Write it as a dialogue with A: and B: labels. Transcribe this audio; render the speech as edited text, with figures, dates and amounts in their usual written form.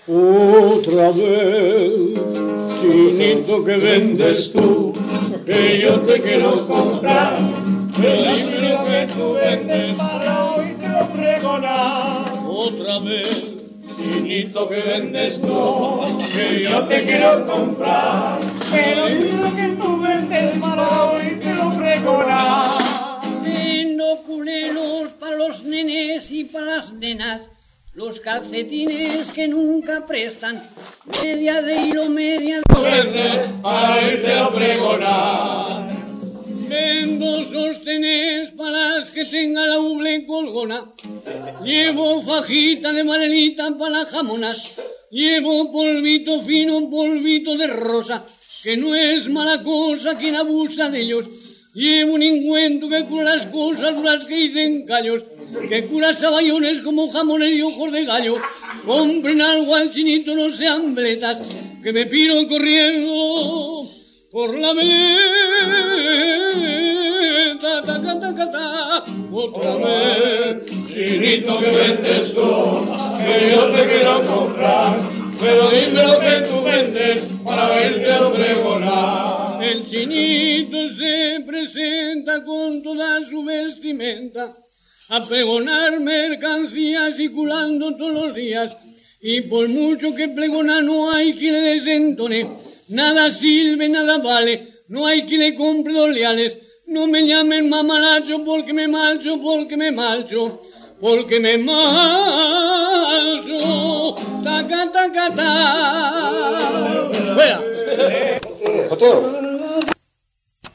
A: Otra vez, chinito que vendes tú, que yo te quiero comprar. El libro que tú vendes para hoy te lo pregonar. Otra vez, chinito que vendes tú, que yo te quiero comprar. El libro que tú vendes para hoy te lo pregonar.
B: Vendo culeros para los nenes y para las nenas. Los calcetines que nunca prestan, media de hilo, media de...
A: Vendes para irte a pregonar.
B: Vendo sostenes para las que tengan la uble colgona. Llevo fajita de marenita para las jamonas. Llevo polvito fino, polvito de rosa, que no es mala cosa quien abusa de ellos. Llevo un encuentro que cura las cosas duras que dicen callos, que cura saballones como jamones y ojos de gallo. Compren algo al chinito, no sean bletas, que me piro corriendo por la vereda. Ta, ta, ta, ta, ta. Otra vez,
A: Chinito que vendes tú, que yo te quiero comprar. Pero dime lo que tú vendes para verte a pregonar.
B: el chinito se presenta con toda su vestimenta a pregonar mercancías circulando todos los días. Y por mucho que pregona no hay quien le desentone, nada sirve, nada vale, no hay quien le compre dos leales. No me llamen mamalacho porque me marcho, porque me marcho, porque me marcho. Taca, taca, ta. ¡Fuera!
C: Joteo.